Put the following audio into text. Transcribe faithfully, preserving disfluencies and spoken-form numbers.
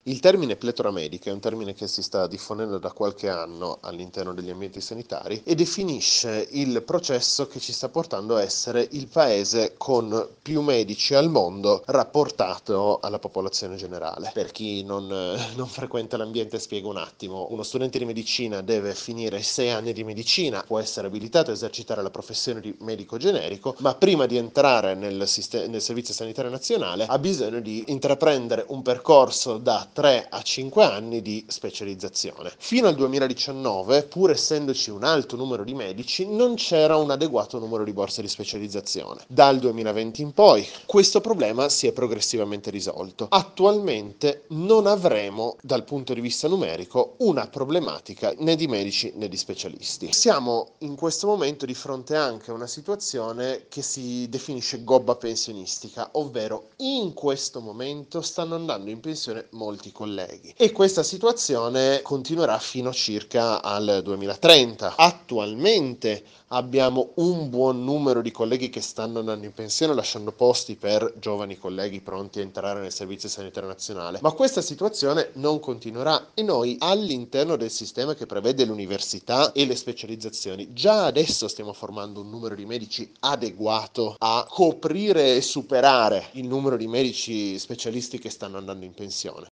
Il termine pletora medica è un termine che si sta diffondendo da qualche anno all'interno degli ambienti sanitari e definisce il processo che ci sta portando a essere il paese con più medici al mondo rapportato alla popolazione generale. Per chi non, non frequenta l'ambiente, spiego un attimo. Uno studente di medicina deve finire sei anni di medicina, può essere abilitato a esercitare la professione di medico generico, ma prima di entrare nel, sistema, nel Servizio Sanitario Nazionale ha bisogno di intraprendere un percorso da tre a cinque anni di specializzazione. Fino al duemiladiciannove, pur essendoci un alto numero di medici, non c'era un adeguato numero di borse di specializzazione. Dal duemilaventi in poi questo problema si è progressivamente risolto. Attualmente non avremo, dal punto di vista numerico, una problematica né di medici né di specialisti. Siamo in questo momento di fronte anche a una situazione che si definisce gobba pensionistica, ovvero in questo momento stanno andando in pensione molti colleghi e questa situazione continuerà fino circa al duemilatrenta. Attualmente abbiamo un buon numero di colleghi che stanno andando in pensione lasciando posti per giovani colleghi pronti a entrare nel Servizio Sanitario Nazionale, ma questa situazione non continuerà e noi all'interno del sistema che prevede l'università e le specializzazioni già adesso stiamo formando un numero di medici adeguato a coprire e superare il numero di medici specialisti che stanno andando in pensione.